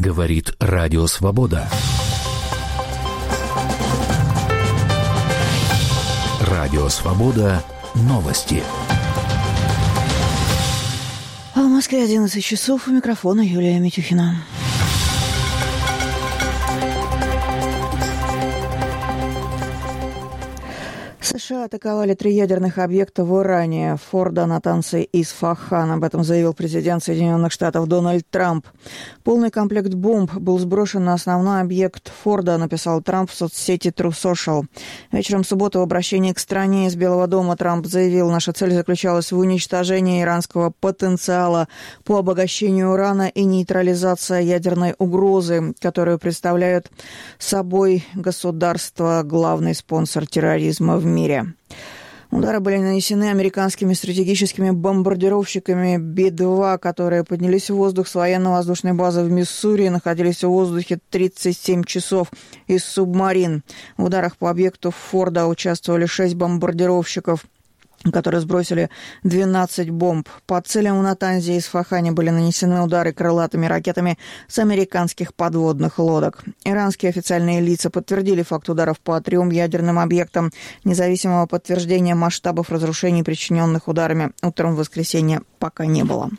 Говорит Радио Свобода. Радио Свобода. Новости. А в Москве 11 часов. У микрофона Юлия Митюхина. США атаковали 3 ядерных объекта в Иране. Фордо, Натанз и Исфахан. Об этом заявил президент Соединенных Штатов Дональд Трамп. Полный комплект бомб был сброшен на основной объект Фордо, написал Трамп в соцсети True Social. Вечером в субботу в обращении к стране из Белого дома Трамп заявил: наша цель заключалась в уничтожении иранского потенциала по обогащению урана и нейтрализация ядерной угрозы, которую представляют собой государство, главный спонсор терроризма в мире. Удары были нанесены американскими стратегическими бомбардировщиками Би-2, которые поднялись в воздух с военно-воздушной базы в Миссури и находились в воздухе 37 часов из субмарин. В ударах по объекту Фордо участвовали 6 бомбардировщиков, которые сбросили 12 бомб. По целям в Натанзе и Исфахане были нанесены удары крылатыми ракетами с американских подводных лодок. Иранские официальные лица подтвердили факт ударов по 3 ядерным объектам. Независимого подтверждения масштабов разрушений, причиненных ударами, утром в воскресенье пока не было.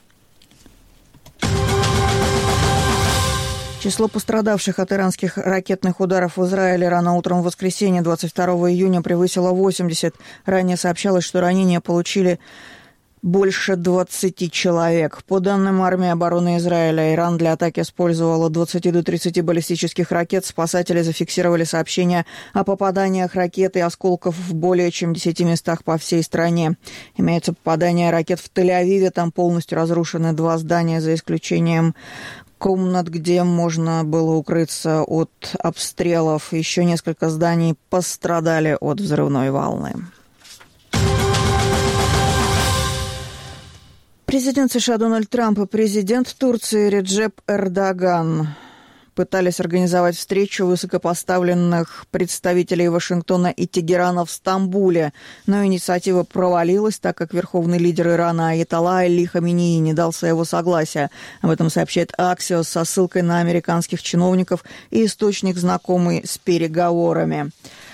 Число пострадавших от иранских ракетных ударов в Израиле рано утром в воскресенье 22 июня превысило 80. Ранее сообщалось, что ранения получили больше 20 человек. По данным армии обороны Израиля, Иран для атаки использовал от 20 до 30 баллистических ракет. Спасатели зафиксировали сообщения о попаданиях ракет и осколков в более чем 10 местах по всей стране. Имеются попадания ракет в Тель-Авиве. Там полностью разрушены 2 здания, за исключением комнат, где можно было укрыться от обстрелов. Еще несколько зданий пострадали от взрывной волны. Президент США Дональд Трамп и президент Турции Реджеп Эрдоган пытались организовать встречу высокопоставленных представителей Вашингтона и Тегерана в Стамбуле, но инициатива провалилась, так как верховный лидер Ирана Аятолла Али Хаменеи не дал своего согласия. Об этом сообщает Axios со ссылкой на американских чиновников и источник, знакомый с переговорами.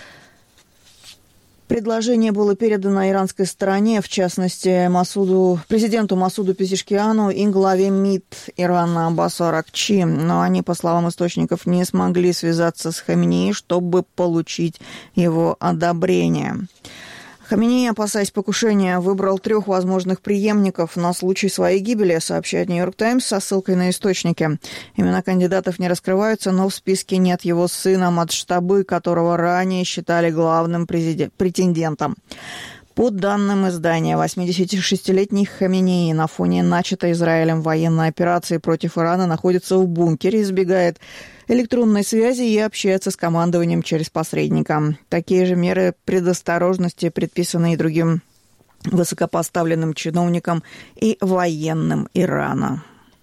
Предложение было передано иранской стороне, в частности, президенту Масуду Пезешкиану и главе МИД Ирана Аббасу Аракчи, но они, по словам источников, не смогли связаться с Хаменеи, чтобы получить его одобрение. Хаменеи, опасаясь покушения, выбрал 3 возможных преемников на случай своей гибели, сообщает «Нью-Йорк Таймс» со ссылкой на источники. Имена кандидатов не раскрываются, но в списке нет его сына Мадштабы, которого ранее считали главным претендентом. По данным издания, 86-летний Хаменеи на фоне начатой Израилем военной операции против Ирана находится в бункере, избегает электронной связи и общается с командованием через посредника. Такие же меры предосторожности предписаны и другим высокопоставленным чиновникам и военным Ирана.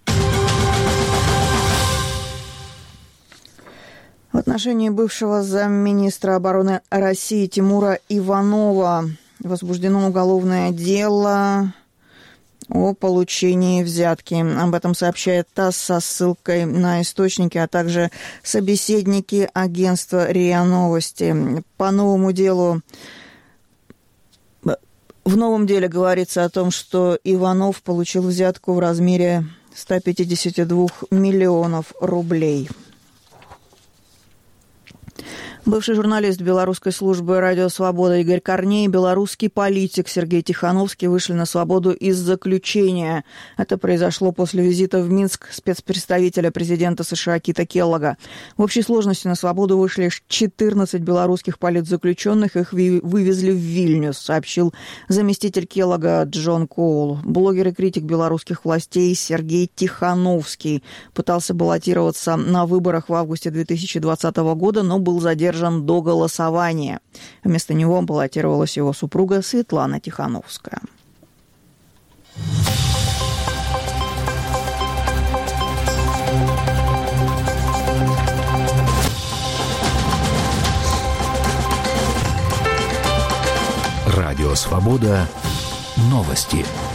В отношении бывшего замминистра обороны России Тимура Иванова возбуждено уголовное дело о получении взятки. Об этом сообщает ТАСС со ссылкой на источники, а также собеседники агентства РИА Новости. По новому делу, в новом деле говорится о том, что Иванов получил взятку в размере 152 миллионов рублей. Бывший журналист белорусской службы «Радио Свобода» Игорь Корней и белорусский политик Сергей Тихановский вышли на свободу из заключения. Это произошло после визита в Минск спецпредставителя президента США Кита Келлога. В общей сложности на свободу вышли 14 белорусских политзаключенных. Их вывезли в Вильнюс, сообщил заместитель Келлога Джон Коул. Блогер и критик белорусских властей Сергей Тихановский пытался баллотироваться на выборах в августе 2020 года, но был задержан до голосования. Вместо него баллотировалась его супруга Светлана Тихановская. Радио Свобода. Новости.